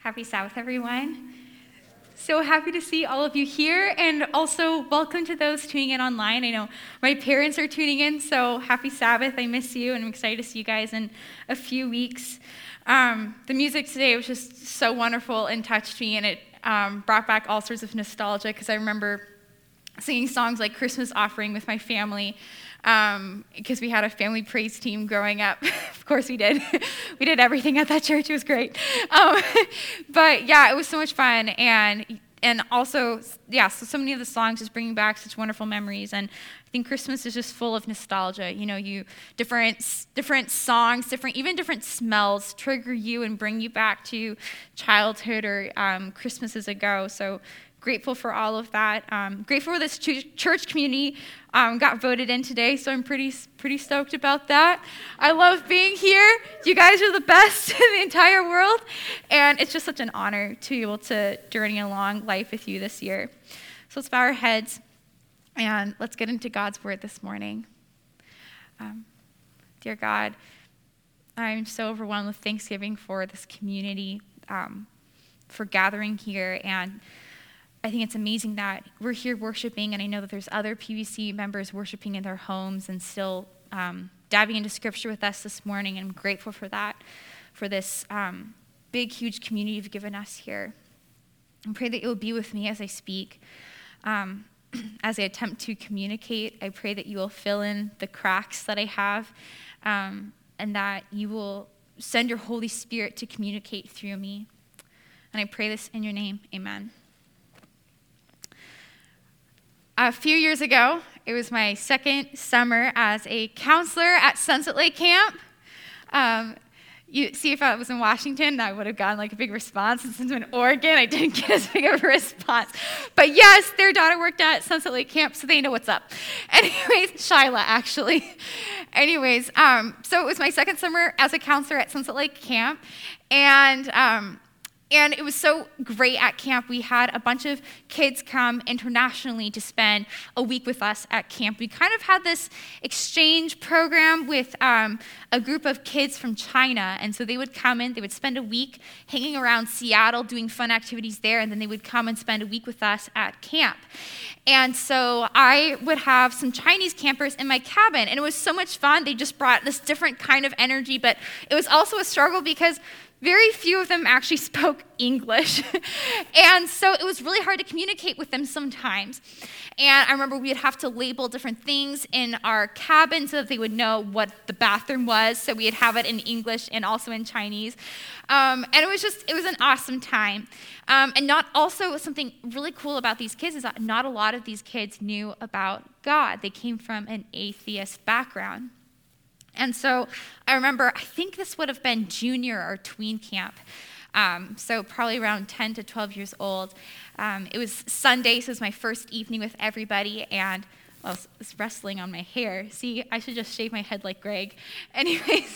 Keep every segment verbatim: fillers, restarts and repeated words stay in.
Happy Sabbath, everyone. So happy to see all of you here, and also welcome to those tuning in online. I know my parents are tuning in, so happy Sabbath. I miss you, and I'm excited to see you guys in a few weeks. Um, the music today was just so wonderful and touched me, and it um, brought back all sorts of nostalgia, because I remember singing songs like Christmas Offering with my family, um, because we had a family praise team growing up. Of course we did. We did everything at that church. It was great. Um, but yeah, it was so much fun. And and also, yeah, so, so many of the songs just bringing back such wonderful memories. And I think Christmas is just full of nostalgia. You know, you different different songs, different even different smells trigger you and bring you back to childhood or um, Christmases ago. So grateful for all of that. Um, grateful for this ch- church community um, got voted in today, so I'm pretty pretty stoked about that. I love being here. You guys are the best in the entire world, and it's just such an honor to be able to journey along life with you this year. So let's bow our heads, and let's get into God's word this morning. Um, dear God, I'm so overwhelmed with thanksgiving for this community, um, for gathering here, and I think it's amazing that we're here worshiping, and I know that there's other P B C members worshiping in their homes and still um, diving into Scripture with us this morning, and I'm grateful for that, for this um, big, huge community you've given us here. I pray that you'll be with me as I speak. Um, as I attempt to communicate, I pray that you will fill in the cracks that I have, um, and that you will send your Holy Spirit to communicate through me. And I pray this in your name. Amen. A few years ago, it was my second summer as a counselor at Sunset Lake Camp. Um, you see, if I was in Washington, I would have gotten like a big response. And since I'm in Oregon, I didn't get as big of a response. But yes, their daughter worked at Sunset Lake Camp, so they know what's up. Anyways, Shyla, actually. Anyways, um, so it was my second summer as a counselor at Sunset Lake Camp. And um, And it was so great at camp. We had a bunch of kids come internationally to spend a week with us at camp. We kind of had this exchange program with um, a group of kids from China. And so they would come in, they would spend a week hanging around Seattle doing fun activities there, and then they would come and spend a week with us at camp. And so I would have some Chinese campers in my cabin, and it was so much fun. They just brought this different kind of energy, but it was also a struggle because very few of them actually spoke English. And so it was really hard to communicate with them sometimes. And I remember we'd have to label different things in our cabin so that they would know what the bathroom was. So we'd have it in English and also in Chinese. Um, and it was just, it was an awesome time. Um, and not also something really cool about these kids is that not a lot of these kids knew about God. They came from an atheist background. And so I remember, I think this would have been junior or tween camp, um, so probably around ten to twelve years old. Um, it was Sunday, so it was my first evening with everybody, and well, I was wrestling on my hair. See, I should just shave my head like Greg. Anyways.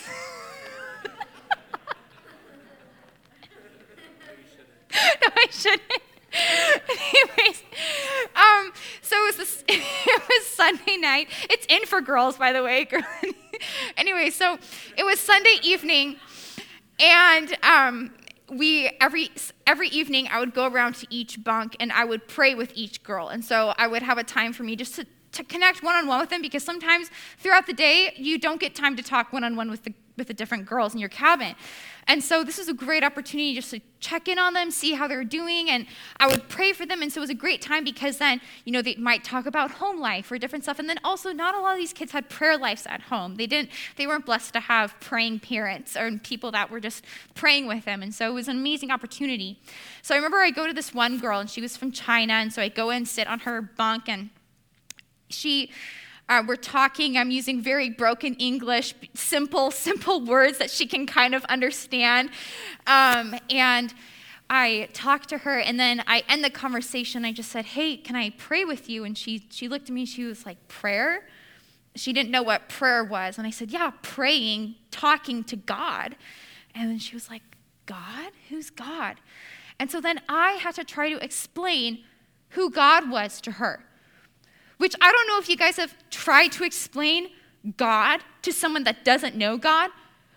No, I shouldn't. Anyways, um, so it was, this, it was Sunday night. It's in for girls, by the way. Anyway, so it was Sunday evening, and um, we every every evening I would go around to each bunk and I would pray with each girl. And so I would have a time for me just to, to connect one-on-one with them, because sometimes throughout the day you don't get time to talk one-on-one with the with the different girls in your cabin. And so this was a great opportunity just to check in on them, see how they're doing, and I would pray for them. And so it was a great time, because then, you know, they might talk about home life or different stuff. And then also, not a lot of these kids had prayer lives at home. They didn't, they weren't blessed to have praying parents or people that were just praying with them. And so it was an amazing opportunity. So I remember I go to this one girl, and she was from China. And so I go and sit on her bunk, and she... Uh, we're talking, I'm using very broken English, simple, simple words that she can kind of understand. Um, and I talked to her, and then I end the conversation. I just said, hey, can I pray with you? And she she looked at me, she was like, prayer? She didn't know what prayer was. And I said, yeah, praying, talking to God. And then she was like, God? Who's God? And so then I had to try to explain who God was to her. Which I don't know if you guys have tried to explain God to someone that doesn't know God,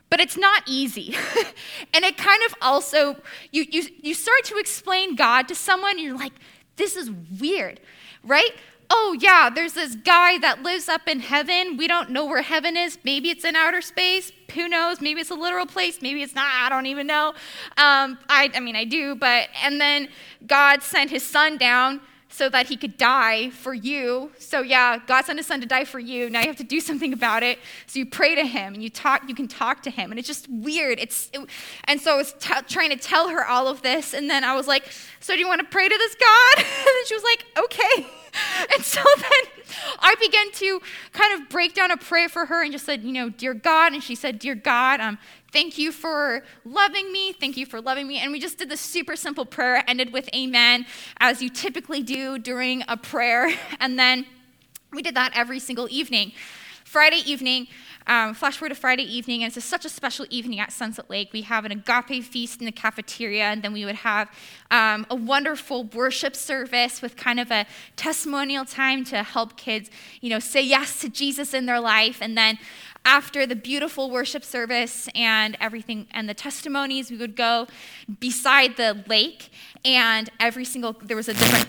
But it's not easy. And it kind of also, you, you, you start to explain God to someone, and you're like, this is weird, right? Oh yeah, there's this guy that lives up in heaven. We don't know where heaven is. Maybe it's in outer space. Who knows? Maybe it's a literal place. Maybe it's not. I don't even know. Um, I, I mean, I do, but, and then God sent his son down so that he could die for you. So yeah, God sent his son to die for you. Now you have to do something about it. So you pray to him and you talk, you can talk to him. And it's just weird. It's it, And so I was t- trying to tell her all of this. And then I was like, so do you want to pray to this God? And then she was like, okay. And so then I began to kind of break down a prayer for her and just said, you know, dear God. And she said, dear God, um, thank you for loving me. Thank you for loving me. And we just did this super simple prayer, ended with amen, as you typically do during a prayer. And then we did that every single evening. Friday evening, um, flash forward to Friday evening, and it's a, such a special evening at Sunset Lake. We have an agape feast in the cafeteria, and then we would have um, a wonderful worship service with kind of a testimonial time to help kids, you know, say yes to Jesus in their life. And then after the beautiful worship service and everything and the testimonies, we would go beside the lake, and every single, there was a different,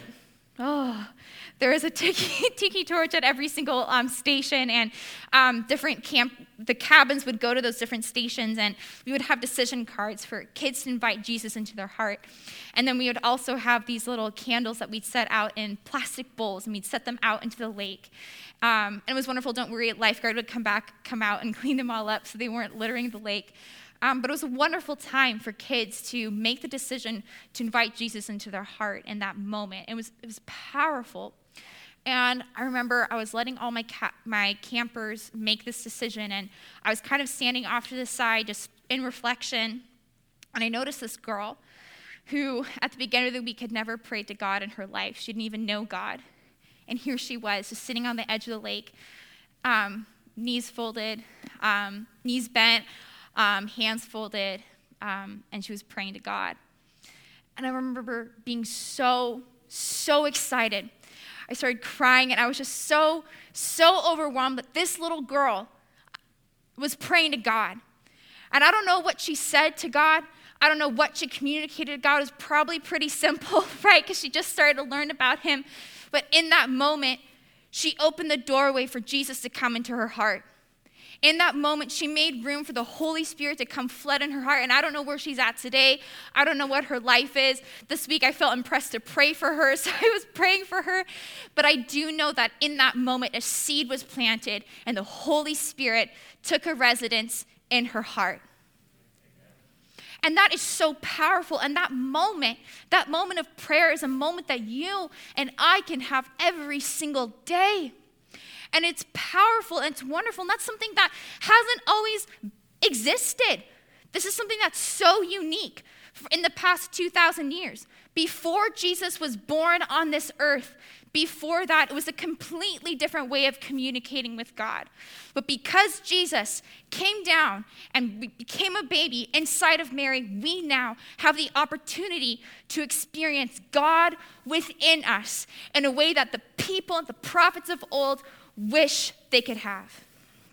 oh, there was a tiki, tiki torch at every single um, station, and um, different camp, the cabins would go to those different stations, and we would have decision cards for kids to invite Jesus into their heart. And then we would also have these little candles that we'd set out in plastic bowls, and we'd set them out into the lake. Um, and it was wonderful. Don't worry, a lifeguard would come back, come out and clean them all up so they weren't littering the lake. Um, but it was a wonderful time for kids to make the decision to invite Jesus into their heart in that moment. It was it was powerful. And I remember I was letting all my ca- my campers make this decision, and I was kind of standing off to the side just in reflection, and I noticed this girl who at the beginning of the week had never prayed to God in her life. She didn't even know God. And here she was, just sitting on the edge of the lake, um, knees folded, um, knees bent, um, hands folded, um, and she was praying to God. And I remember being so, so excited. I started crying, and I was just so, so overwhelmed that this little girl was praying to God. And I don't know what she said to God. I don't know what she communicated to God. It was probably pretty simple, right? Because she just started to learn about him. But in that moment, she opened the doorway for Jesus to come into her heart. In that moment, she made room for the Holy Spirit to come flood in her heart. And I don't know where she's at today. I don't know what her life is. This week, I felt impressed to pray for her, so I was praying for her. But I do know that in that moment, a seed was planted, and the Holy Spirit took a residence in her heart. And that is so powerful. And that moment, that moment of prayer is a moment that you and I can have every single day. And it's powerful and it's wonderful. And that's something that hasn't always existed. This is something that's so unique in the past two thousand years. Before Jesus was born on this earth, before that, it was a completely different way of communicating with God. But because Jesus came down and became a baby inside of Mary, we now have the opportunity to experience God within us in a way that the people and the prophets of old wish they could have.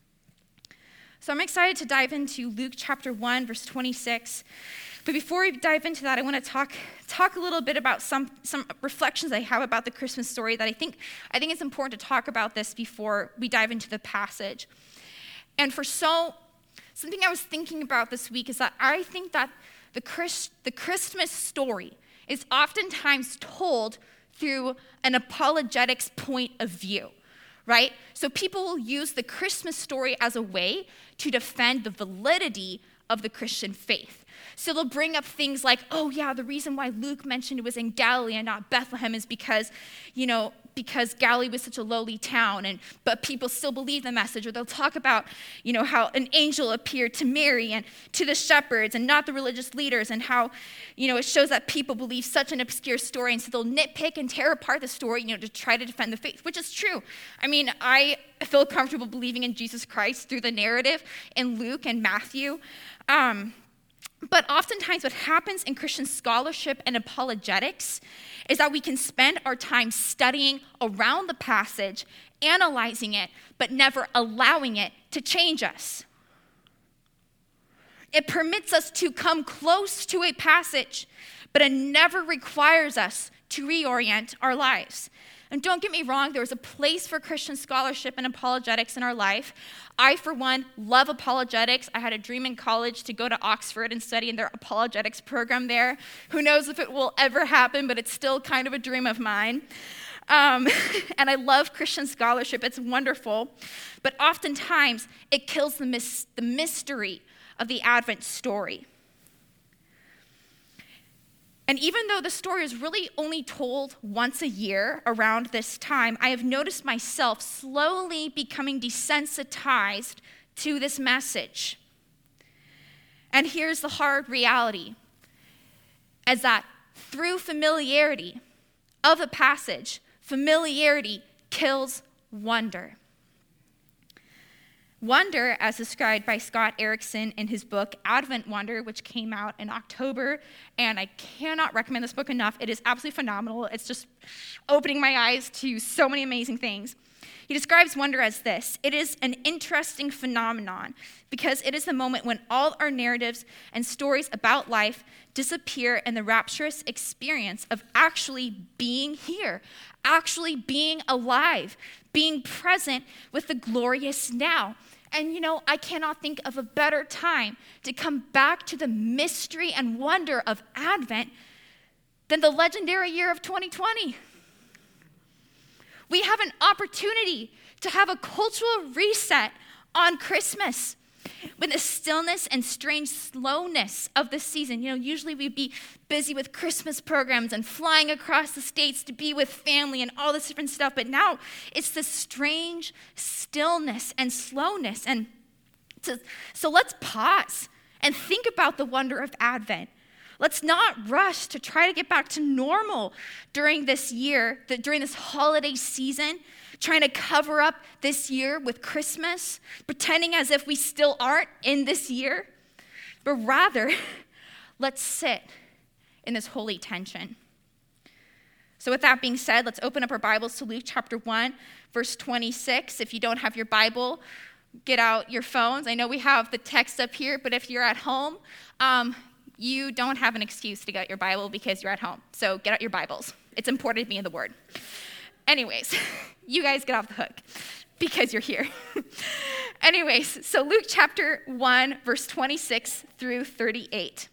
So I'm excited to dive into Luke chapter one, verse twenty-six. But before we dive into that, I want to talk talk a little bit about some, some reflections I have about the Christmas story that I think I think it's important to talk about this before we dive into the passage. And for so, something I was thinking about this week is that I think that the Christ, the Christmas story is oftentimes told through an apologetics point of view, right? So people will use the Christmas story as a way to defend the validity of the Christian faith. So they'll bring up things like, oh yeah, the reason why Luke mentioned it was in Galilee and not Bethlehem is because, you know, because Galilee was such a lowly town, and but people still believe the message. Or they'll talk about, you know, how an angel appeared to Mary and to the shepherds and not the religious leaders, and how, you know, it shows that people believe such an obscure story, and so they'll nitpick and tear apart the story, you know, to try to defend the faith, which is true. I mean, I feel comfortable believing in Jesus Christ through the narrative in Luke and Matthew. Um, But oftentimes what happens in Christian scholarship and apologetics is that we can spend our time studying around the passage, analyzing it, but never allowing it to change us. It permits us to come close to a passage, but it never requires us to reorient our lives. And don't get me wrong, there is a place for Christian scholarship and apologetics in our life. I, for one, love apologetics. I had a dream in college to go to Oxford and study in their apologetics program there. Who knows if it will ever happen, but it's still kind of a dream of mine. Um, and I love Christian scholarship. It's wonderful. But oftentimes, it kills the, mis- the mystery of the Advent story. And even though the story is really only told once a year around this time, I have noticed myself slowly becoming desensitized to this message. And here's the hard reality, is that through familiarity of a passage, familiarity kills wonder. Wonder, as described by Scott Erickson in his book, Advent Wonder, which came out in October, and I cannot recommend this book enough. It is absolutely phenomenal. It's just opening my eyes to so many amazing things. He describes wonder as this: it is an interesting phenomenon because it is the moment when all our narratives and stories about life disappear in the rapturous experience of actually being here, actually being alive, being present with the glorious now. And you know, I cannot think of a better time to come back to the mystery and wonder of Advent than the legendary year of twenty twenty. We have an opportunity to have a cultural reset on Christmas. With the stillness and strange slowness of the season. You know, usually we'd be busy with Christmas programs and flying across the states to be with family and all this different stuff. But now it's this strange stillness and slowness. And to, so let's pause and think about the wonder of Advent. Let's not rush to try to get back to normal during this year, during this holiday season, trying to cover up this year with Christmas, pretending as if we still aren't in this year. But rather, let's sit in this holy tension. So with that being said, let's open up our Bibles to Luke chapter one, verse twenty-six. If you don't have your Bible, get out your phones. I know we have the text up here, but if you're at home, um, you don't have an excuse to get out your Bible because you're at home. So get out your Bibles. It's important to be in the Word. Anyways, you guys get off the hook because you're here. Anyways, so Luke chapter one, verse twenty-six through thirty-eight.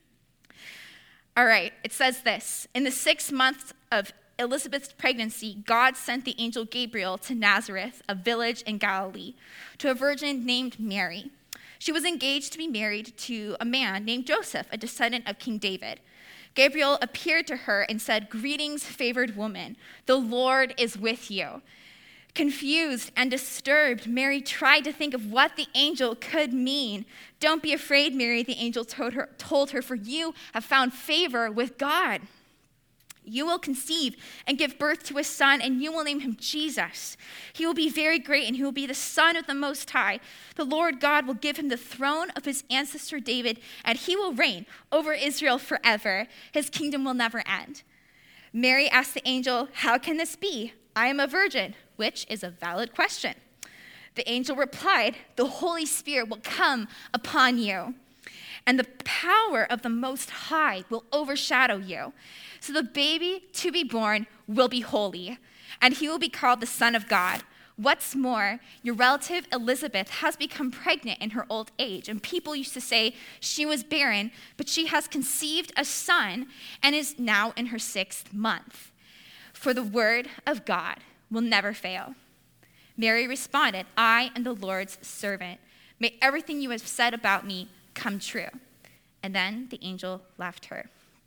All right, it says this: in the sixth month of Elizabeth's pregnancy, God sent the angel Gabriel to Nazareth, a village in Galilee, to a virgin named Mary. She was engaged to be married to a man named Joseph, a descendant of King David. Gabriel appeared to her and said, "Greetings, favored woman, the Lord is with you." Confused and disturbed, Mary tried to think of what the angel could mean. "Don't be afraid, Mary," the angel told her, told her, "for you have found favor with God. You will conceive and give birth to a son, and you will name him Jesus. He will be very great, and he will be the Son of the Most High. The Lord God will give him the throne of his ancestor David, and he will reign over Israel forever. His kingdom will never end." Mary asked the angel, "How can this be? I am a virgin," which is a valid question. The angel replied, "The Holy Spirit will come upon you, and the power of the Most High will overshadow you. So the baby to be born will be holy, and he will be called the Son of God. What's more, your relative Elizabeth has become pregnant in her old age, and people used to say she was barren, but she has conceived a son and is now in her sixth month. For the word of God will never fail." Mary responded, "I am the Lord's servant. May everything you have said about me come true." And then the angel left her.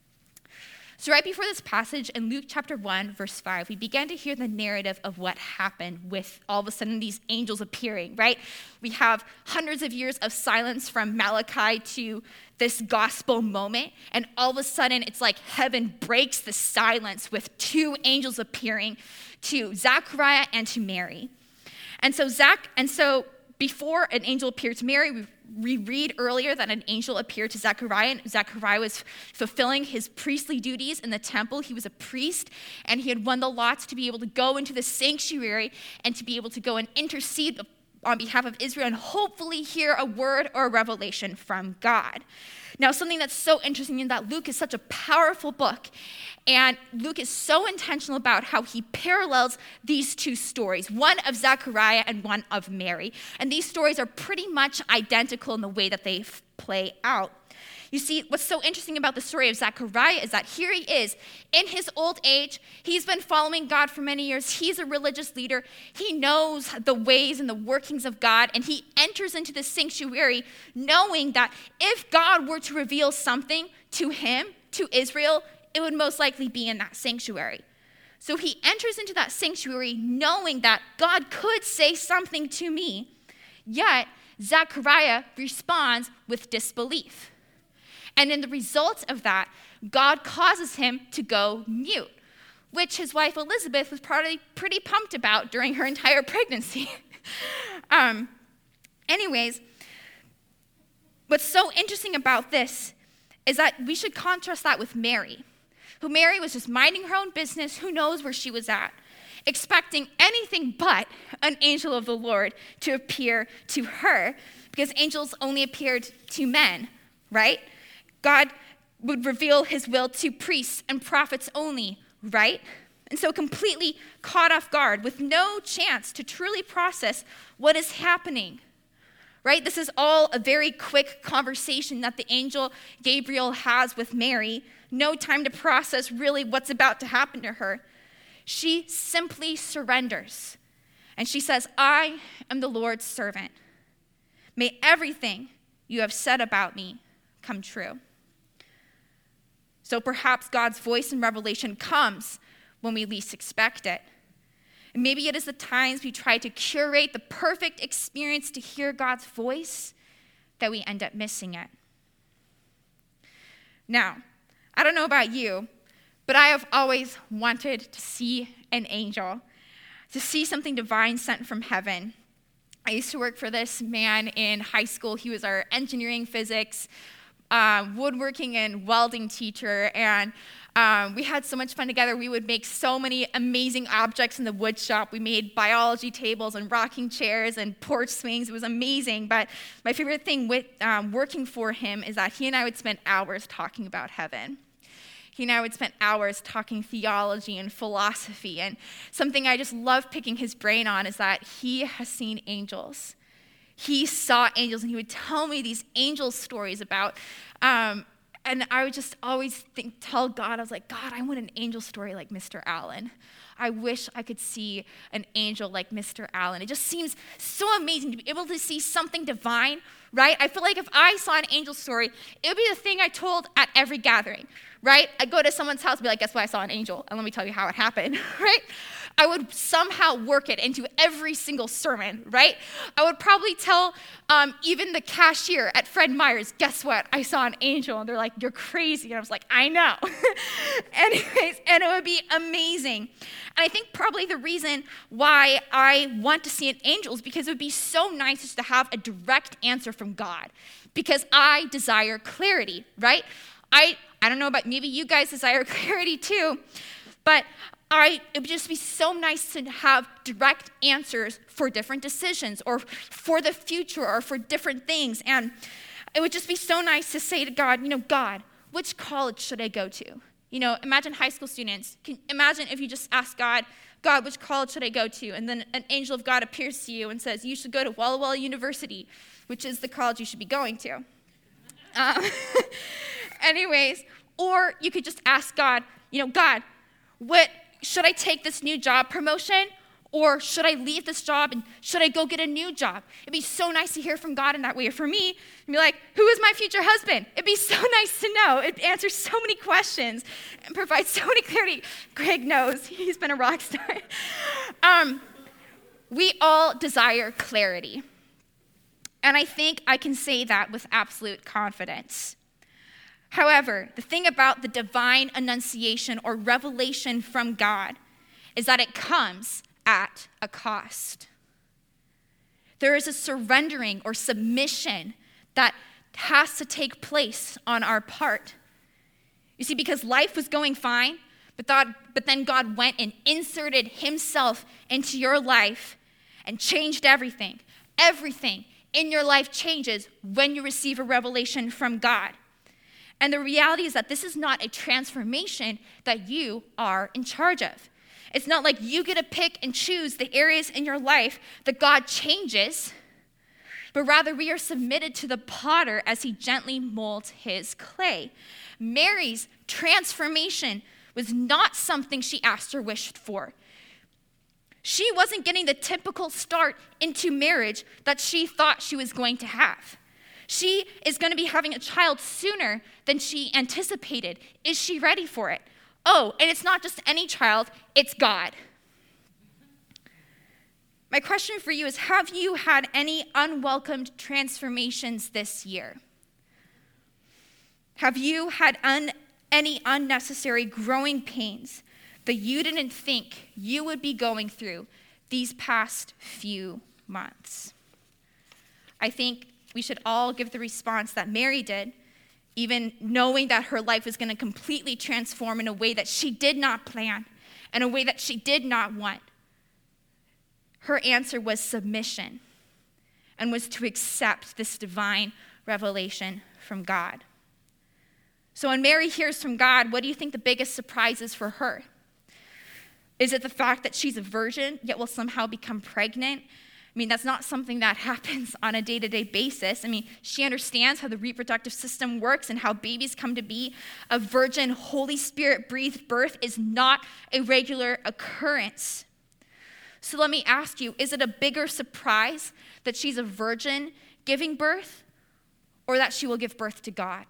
So right before this passage in Luke chapter one, verse five, we began to hear the narrative of what happened with all of a sudden these angels appearing, right? We have hundreds of years of silence from Malachi to this gospel moment, and all of a sudden it's like heaven breaks the silence with two angels appearing to Zachariah and to Mary. And so Zach, and so before an angel appeared to Mary, we we read earlier that an angel appeared to Zechariah, and Zechariah was fulfilling his priestly duties in the temple. He was a priest, and he had won the lots to be able to go into the sanctuary and to be able to go and intercede on behalf of Israel and hopefully hear a word or a revelation from God. Now, something that's so interesting is that Luke is such a powerful book, and Luke is so intentional about how he parallels these two stories, one of Zechariah and one of Mary. And these stories are pretty much identical in the way that they f- play out. You see, what's so interesting about the story of Zechariah is that here he is in his old age. He's been following God for many years. He's a religious leader. He knows the ways and the workings of God, and he enters into the sanctuary knowing that if God were to reveal something to him, to Israel, it would most likely be in that sanctuary. So he enters into that sanctuary knowing that God could say something to me, yet Zechariah responds with disbelief. And in the result of that, God causes him to go mute, which his wife Elizabeth was probably pretty pumped about during her entire pregnancy. um, anyways, what's so interesting about this is that we should contrast that with Mary, who Mary was just minding her own business, who knows where she was at, expecting anything but an angel of the Lord to appear to her, because angels only appeared to men, right? God would reveal his will to priests and prophets only, right? And so completely caught off guard with no chance to truly process what is happening, right? This is all a very quick conversation that the angel Gabriel has with Mary. No time to process really what's about to happen to her. She simply surrenders. And she says, I am the Lord's servant. May everything you have said about me come true. So perhaps God's voice in revelation comes when we least expect it. And maybe it is the times we try to curate the perfect experience to hear God's voice that we end up missing it. Now, I don't know about you, but I have always wanted to see an angel, to see something divine sent from heaven. I used to work for this man in high school. He was our engineering, physics, Uh, woodworking and welding teacher, and um, we had so much fun together. We would make so many amazing objects in the wood shop. We made biology tables and rocking chairs and porch swings. It was amazing, but my favorite thing with um, working for him is that he and I would spend hours talking about heaven. He and I would spend hours talking theology and philosophy, and something I just love picking his brain on is that he has seen angels. He saw angels, and he would tell me these angel stories about, um, and I would just always think, tell God, I was like, God, I want an angel story like Mister Allen. I wish I could see an angel like Mister Allen. It just seems so amazing to be able to see something divine, right? I feel like if I saw an angel story, it would be the thing I told at every gathering, right? I'd go to someone's house and be like, guess what, I saw an angel, and let me tell you how it happened, right? I would somehow work it into every single sermon, right? I would probably tell um, even the cashier at Fred Meyer's, guess what, I saw an angel. And they're like, you're crazy. And I was like, I know. Anyways, and it would be amazing. And I think probably the reason why I want to see an angel is because it would be so nice just to have a direct answer from God, because I desire clarity, right? I, I don't know about, maybe you guys desire clarity too, but I, it would just be so nice to have direct answers for different decisions or for the future or for different things. And it would just be so nice to say to God, you know, God, which college should I go to? You know, imagine high school students. Can, imagine if you just ask God, God, which college should I go to? And then an angel of God appears to you and says, you should go to Walla Walla University, which is the college you should be going to. Um, anyways, or you could just ask God, you know, God, what should I take this new job promotion, or should I leave this job and should I go get a new job? It'd be so nice to hear from God in that way. Or for me, it'd be like, who is my future husband? It'd be so nice to know. It answers so many questions and provides so many clarity. Greg knows. He's been a rock star. um, we all desire clarity. And I think I can say that with absolute confidence. However, the thing about the divine annunciation or revelation from God is that it comes at a cost. There is a surrendering or submission that has to take place on our part. You see, because life was going fine, but, God, but then God went and inserted himself into your life and changed everything. Everything in your life changes when you receive a revelation from God. And the reality is that this is not a transformation that you are in charge of. It's not like you get to pick and choose the areas in your life that God changes, but rather we are submitted to the potter as he gently molds his clay. Mary's transformation was not something she asked or wished for. She wasn't getting the typical start into marriage that she thought she was going to have. She is going to be having a child sooner than she anticipated. Is she ready for it? Oh, and it's not just any child, it's God. My question for you is, have you had any unwelcomed transformations this year? Have you had un- any unnecessary growing pains that you didn't think you would be going through these past few months? I think we should all give the response that Mary did, even knowing that her life was going to completely transform in a way that she did not plan, in a way that she did not want. Her answer was submission and was to accept this divine revelation from God. So when Mary hears from God, what do you think the biggest surprise is for her? Is it the fact that she's a virgin, yet will somehow become pregnant? I mean, that's not something that happens on a day-to-day basis. I mean, she understands how the reproductive system works and how babies come to be. A virgin, Holy Spirit-breathed birth is not a regular occurrence. So let me ask you, is it a bigger surprise that she's a virgin giving birth, or that she will give birth to God?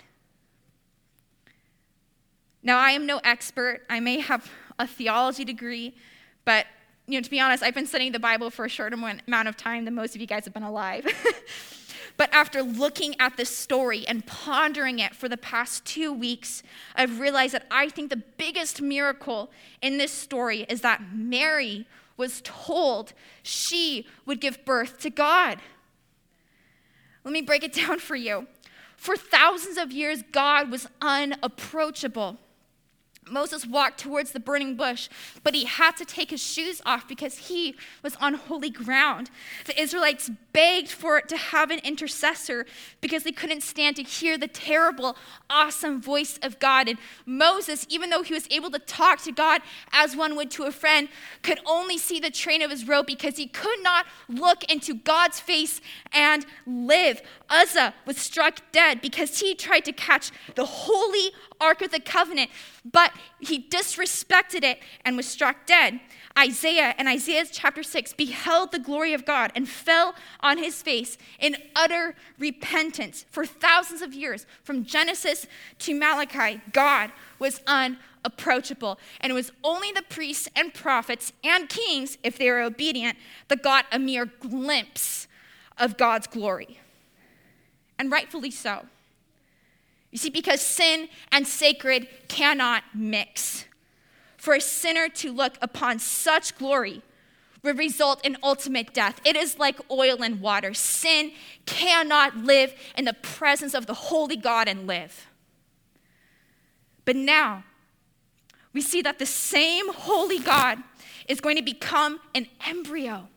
Now, I am no expert. I may have a theology degree, but you know, to be honest, I've been studying the Bible for a shorter amount of time than most of you guys have been alive. But after looking at this story and pondering it for the past two weeks, I've realized that I think the biggest miracle in this story is that Mary was told she would give birth to God. Let me break it down for you. For thousands of years, God was unapproachable. Moses walked towards the burning bush, but he had to take his shoes off because he was on holy ground. The Israelites begged for it to have an intercessor because they couldn't stand to hear the terrible, awesome voice of God. And Moses, even though he was able to talk to God as one would to a friend, could only see the train of his robe because he could not look into God's face and live. Uzzah was struck dead because he tried to catch the holy Ark of the Covenant, but he disrespected it and was struck dead. Isaiah in Isaiah chapter six beheld the glory of God and fell on his face in utter repentance. For thousands of years, from Genesis to Malachi, God was unapproachable. And it was only the priests and prophets and kings, if they were obedient, that got a mere glimpse of God's glory. And rightfully so. You see, because sin and sacred cannot mix. For a sinner to look upon such glory would result in ultimate death. It is like oil and water. Sin cannot live in the presence of the holy God and live. But now, we see that the same holy God is going to become an embryo.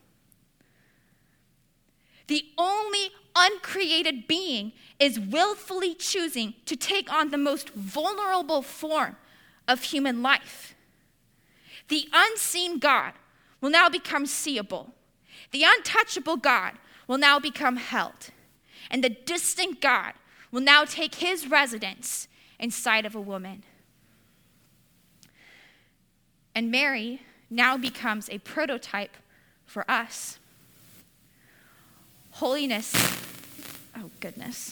The only uncreated being is willfully choosing to take on the most vulnerable form of human life. The unseen God will now become seeable. The untouchable God will now become held. And the distant God will now take his residence inside of a woman. And Mary now becomes a prototype for us. Holiness, oh goodness.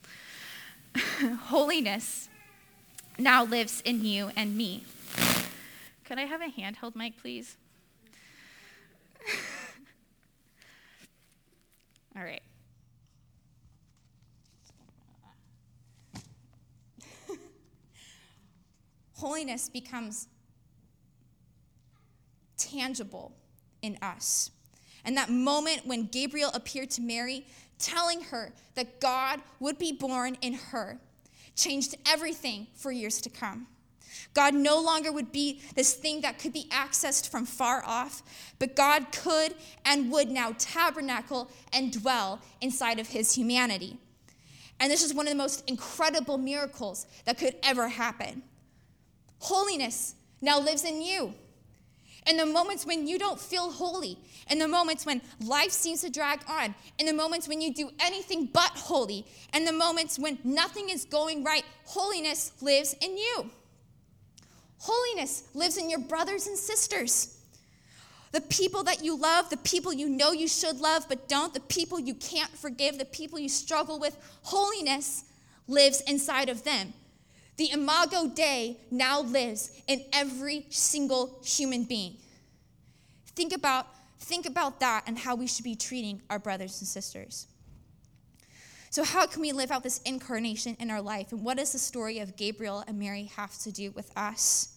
Holiness now lives in you and me. Could I have a handheld mic, please? All right. Holiness becomes tangible in us. And that moment when Gabriel appeared to Mary, telling her that God would be born in her, changed everything for years to come. God no longer would be this thing that could be accessed from far off, but God could and would now tabernacle and dwell inside of his humanity. And this is one of the most incredible miracles that could ever happen. Holiness now lives in you. In the moments when you don't feel holy, in the moments when life seems to drag on, in the moments when you do anything but holy, in the moments when nothing is going right, holiness lives in you. Holiness lives in your brothers and sisters. The people that you love, the people you know you should love but don't, the people you can't forgive, the people you struggle with, holiness lives inside of them. The Imago Dei now lives in every single human being. Think about, think about that and how we should be treating our brothers and sisters. So how can we live out this incarnation in our life? And what does the story of Gabriel and Mary have to do with us?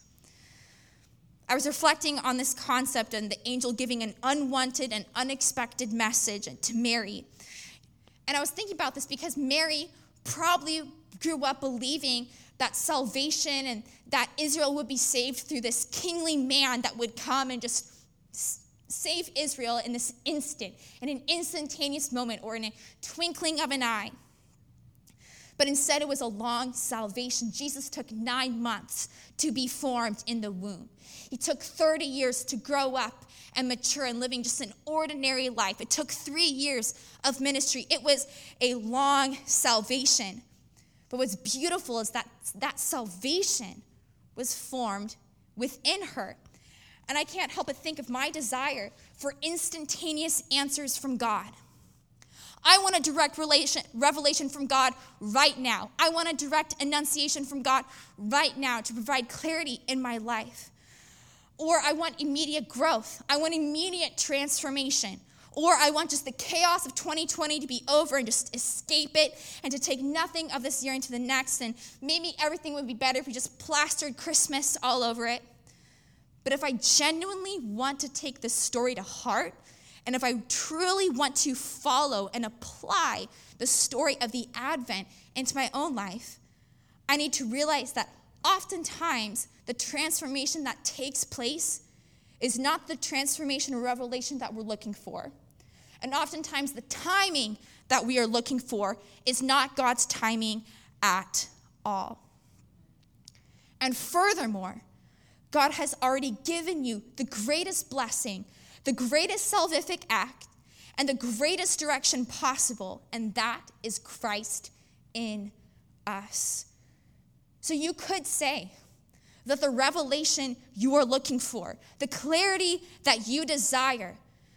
I was reflecting on this concept and the angel giving an unwanted and unexpected message to Mary. And I was thinking about this because Mary probably grew up believing that salvation and that Israel would be saved through this kingly man that would come and just save Israel in this instant, in an instantaneous moment or in a twinkling of an eye. But instead it was a long salvation. Jesus took nine months to be formed in the womb. He took thirty years to grow up and mature and living just an ordinary life. It took three years of ministry. It was a long salvation. But what's beautiful is that that salvation was formed within her. And I can't help but think of my desire for instantaneous answers from God. I want a direct relation, revelation from God right now. I want a direct enunciation from God right now to provide clarity in my life. Or I want immediate growth. I want immediate transformation. Or I want just the chaos of twenty twenty to be over and just escape it and to take nothing of this year into the next. And maybe everything would be better if we just plastered Christmas all over it. But if I genuinely want to take this story to heart, and if I truly want to follow and apply the story of the Advent into my own life, I need to realize that oftentimes the transformation that takes place is not the transformation or revelation that we're looking for. And oftentimes the timing that we are looking for is not God's timing at all. And furthermore, God has already given you the greatest blessing, the greatest salvific act, and the greatest direction possible, and that is Christ in us. So you could say that the revelation you are looking for, the clarity that you desire,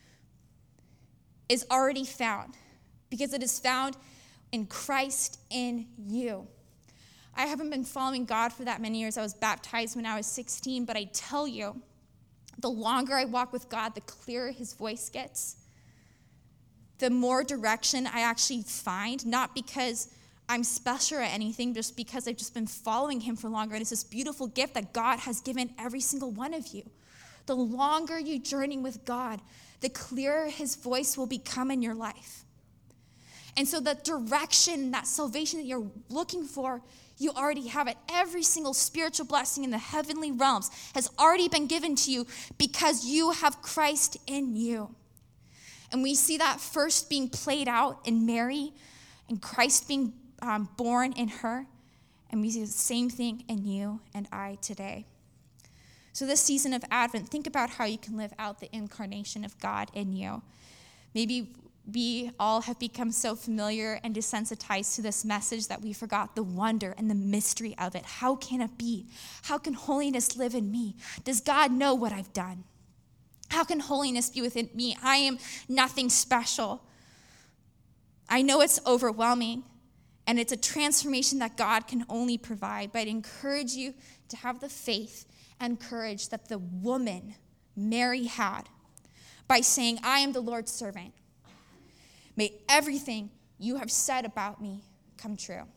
is already found because it is found in Christ in you. I haven't been following God for that many years. I was baptized when I was sixteen, but I tell you, the longer I walk with God, the clearer his voice gets, the more direction I actually find, not because I'm special or anything, just because I've just been following him for longer. And it's this beautiful gift that God has given every single one of you. The longer you journey with God, the clearer his voice will become in your life. And so the direction, that salvation that you're looking for, you already have it. Every single spiritual blessing in the heavenly realms has already been given to you because you have Christ in you. And we see that first being played out in Mary and Christ being um, born in her. And we see the same thing in you and I today. So this season of Advent, think about how you can live out the incarnation of God in you. Maybe we all have become so familiar and desensitized to this message that we forgot the wonder and the mystery of it. How can it be? How can holiness live in me? Does God know what I've done? How can holiness be within me? I am nothing special. I know it's overwhelming, and it's a transformation that God can only provide, but I encourage you to have the faith and courage that the woman, Mary, had by saying, I am the Lord's servant. May everything you have said about me come true.